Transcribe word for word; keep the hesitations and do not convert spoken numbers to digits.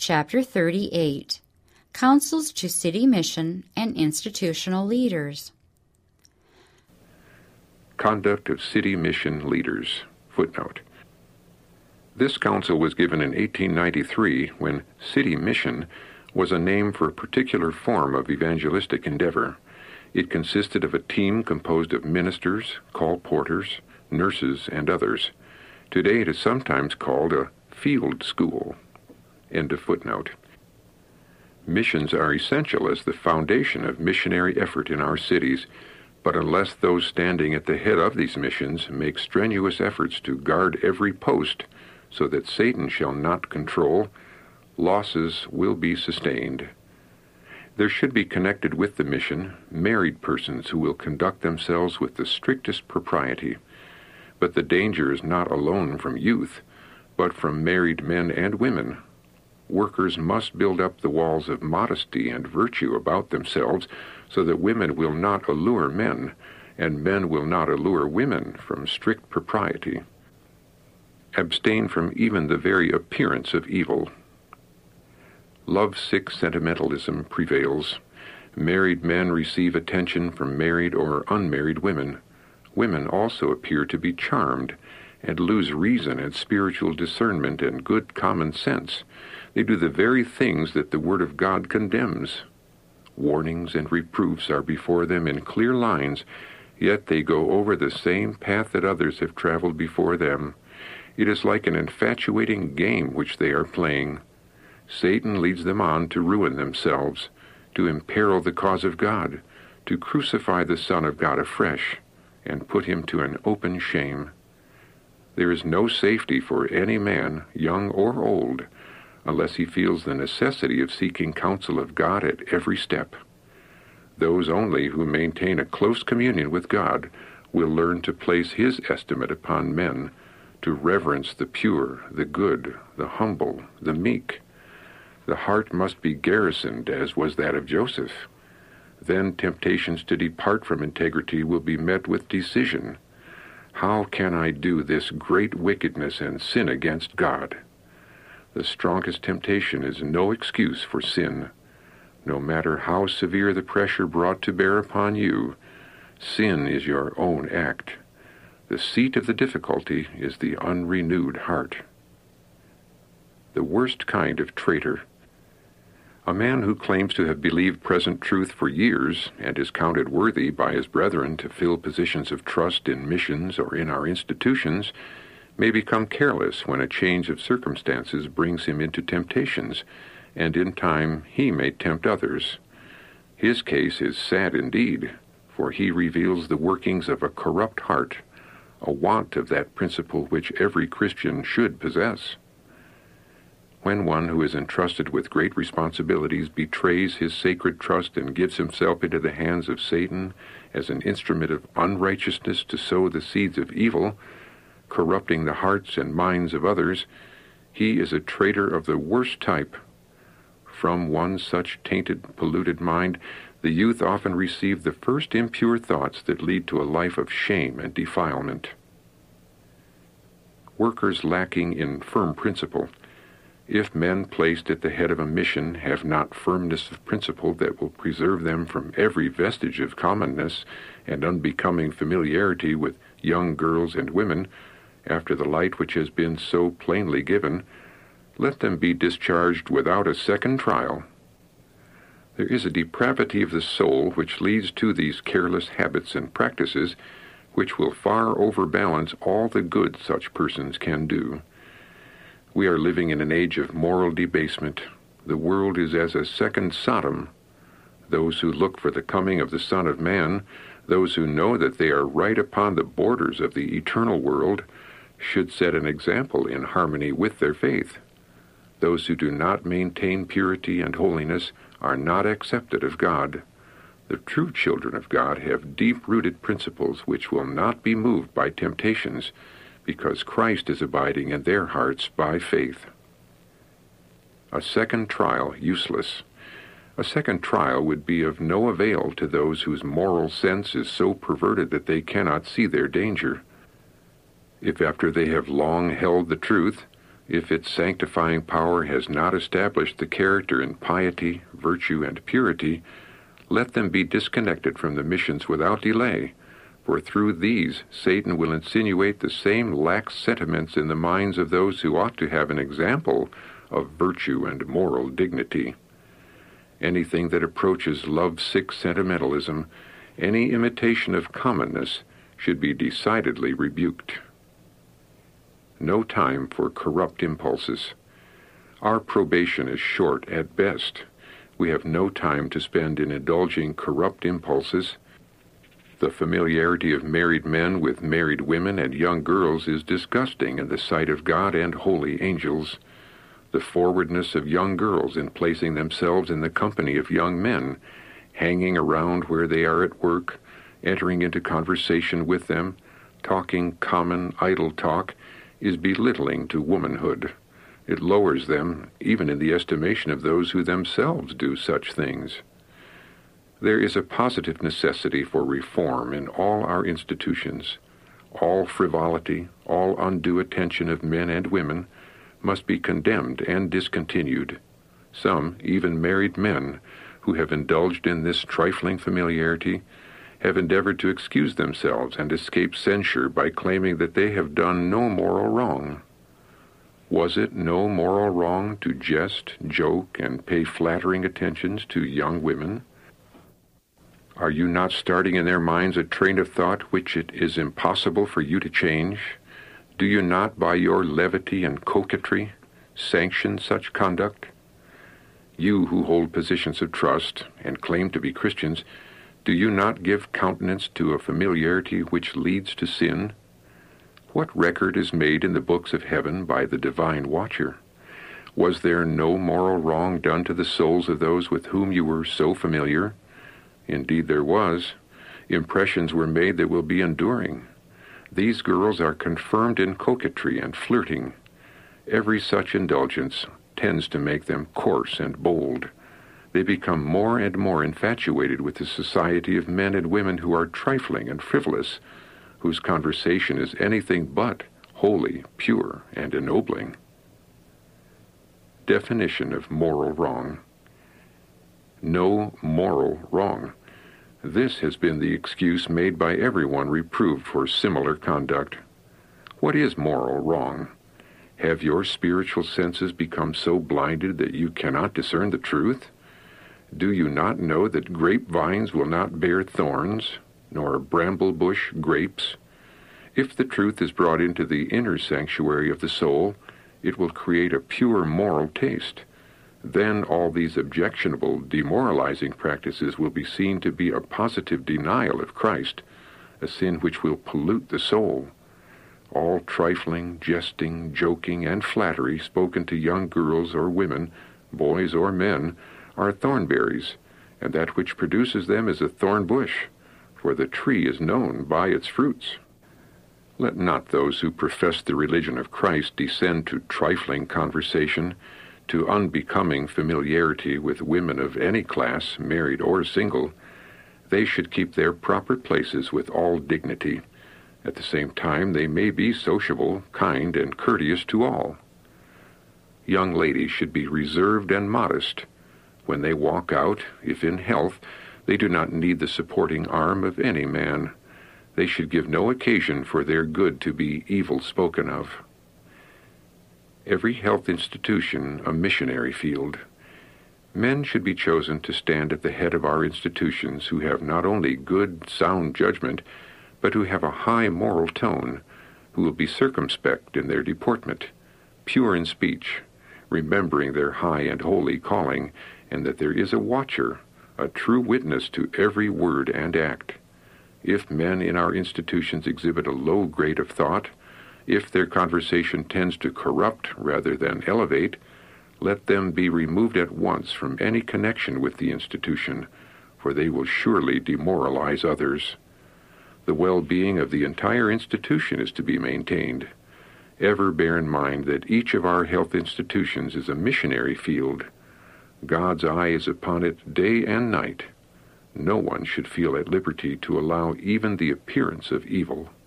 Chapter thirty-eight. Counsels to City Mission and Institutional Leaders. Conduct of City Mission Leaders. Footnote. This counsel was given in eighteen ninety-three when City Mission was a name for a particular form of evangelistic endeavor. It consisted of a team composed of ministers, call porters, nurses, and others. Today it is sometimes called a field school. End of footnote. Missions are essential as the foundation of missionary effort in our cities, but unless those standing at the head of these missions make strenuous efforts to guard every post so that Satan shall not control, losses will be sustained. There should be connected with the mission married persons who will conduct themselves with the strictest propriety. But the danger is not alone from youth, but from married men and women. Workers must build up the walls of modesty and virtue about themselves so that women will not allure men, and men will not allure women from strict propriety. Abstain from even the very appearance of evil. Love-sick sentimentalism prevails. Married men receive attention from married or unmarried women. Women also appear to be charmed and lose reason and spiritual discernment and good common sense. They do the very things that the Word of God condemns. Warnings and reproofs are before them in clear lines, yet they go over the same path that others have traveled before them. It is like an infatuating game which they are playing. Satan leads them on to ruin themselves, to imperil the cause of God, to crucify the Son of God afresh, and put him to an open shame. There is no safety for any man, young or old, unless he feels the necessity of seeking counsel of God at every step. Those only who maintain a close communion with God will learn to place his estimate upon men, to reverence the pure, the good, the humble, the meek. The heart must be garrisoned, as was that of Joseph. Then temptations to depart from integrity will be met with decision. How can I do this great wickedness and sin against God? The strongest temptation is no excuse for sin. No matter how severe the pressure brought to bear upon you, sin is your own act. The seat of the difficulty is the unrenewed heart. The worst kind of traitor. A man who claims to have believed present truth for years and is counted worthy by his brethren to fill positions of trust in missions or in our institutions may become careless when a change of circumstances brings him into temptations, and in time he may tempt others. His case is sad indeed, for he reveals the workings of a corrupt heart, a want of that principle which every Christian should possess. When one who is entrusted with great responsibilities betrays his sacred trust and gives himself into the hands of Satan as an instrument of unrighteousness to sow the seeds of evil, corrupting the hearts and minds of others, he is a traitor of the worst type. From one such tainted, polluted mind, the youth often receive the first impure thoughts that lead to a life of shame and defilement. Workers lacking in firm principle. If men placed at the head of a mission have not firmness of principle that will preserve them from every vestige of commonness and unbecoming familiarity with young girls and women, after the light which has been so plainly given, let them be discharged without a second trial. There is a depravity of the soul which leads to these careless habits and practices which will far overbalance all the good such persons can do. We are living in an age of moral debasement. The world is as a second Sodom. Those who look for the coming of the Son of Man, those who know that they are right upon the borders of the eternal world, should set an example in harmony with their faith. Those who do not maintain purity and holiness are not accepted of God. The true children of God have deep-rooted principles which will not be moved by temptations, because Christ is abiding in their hearts by faith. A second trial useless. A second trial would be of no avail to those whose moral sense is so perverted that they cannot see their danger. If after they have long held the truth, If its sanctifying power has not established the character in piety, virtue, and purity, let them be disconnected from the missions without delay, for through these Satan will insinuate the same lax sentiments in the minds of those who ought to have an example of virtue and moral dignity. Anything that approaches love-sick sentimentalism, any imitation of commonness, should be decidedly rebuked. No time for corrupt impulses. Our probation is short at best. We have no time to spend in indulging corrupt impulses. The familiarity of married men with married women and young girls is disgusting in the sight of God and holy angels. The forwardness of young girls in placing themselves in the company of young men, hanging around where they are at work, entering into conversation with them, talking common, idle talk, is belittling to womanhood. It lowers them, even in the estimation of those who themselves do such things. There is a positive necessity for reform in all our institutions. All frivolity, all undue attention of men and women must be condemned and discontinued. Some, even married men, who have indulged in this trifling familiarity, have endeavored to excuse themselves and escape censure by claiming that they have done no moral wrong. Was it no moral wrong to jest, joke, and pay flattering attentions to young women? Are you not starting in their minds a train of thought which it is impossible for you to change? Do you not, by your levity and coquetry, sanction such conduct? You who hold positions of trust and claim to be Christians, do you not give countenance to a familiarity which leads to sin? What record is made in the books of heaven by the divine watcher? Was there no moral wrong done to the souls of those with whom you were so familiar? Indeed there was. Impressions were made that will be enduring. These girls are confirmed in coquetry and flirting. Every such indulgence tends to make them coarse and bold. They become more and more infatuated with the society of men and women who are trifling and frivolous, whose conversation is anything but holy, pure, and ennobling. Definition of moral wrong. No moral wrong. This has been the excuse made by everyone reproved for similar conduct. What is moral wrong? Have your spiritual senses become so blinded that you cannot discern the truth? Do you not know that grapevines will not bear thorns, nor bramble bush grapes? If the truth is brought into the inner sanctuary of the soul, it will create a pure moral taste. Then all these objectionable, demoralizing practices will be seen to be a positive denial of Christ, a sin which will pollute the soul. All trifling, jesting, joking, and flattery spoken to young girls or women, boys or men, are thornberries, and that which produces them is a thorn bush, for the tree is known by its fruits. Let not those who profess the religion of Christ descend to trifling conversation, to unbecoming familiarity with women of any class, married or single. They should keep their proper places with all dignity. At the same time, they may be sociable, kind, and courteous to all. Young ladies should be reserved and modest. When they walk out, if in health, they do not need the supporting arm of any man. They should give no occasion for their good to be evil spoken of. Every health institution a missionary field. Men should be chosen to stand at the head of our institutions who have not only good, sound judgment, but who have a high moral tone, who will be circumspect in their deportment, pure in speech, remembering their high and holy calling, and that there is a watcher, a true witness to every word and act. If men in our institutions exhibit a low grade of thought, if their conversation tends to corrupt rather than elevate, let them be removed at once from any connection with the institution, for they will surely demoralize others. The well-being of the entire institution is to be maintained. Ever bear in mind that each of our health institutions is a missionary field. God's eye is upon it day and night. No one should feel at liberty to allow even the appearance of evil.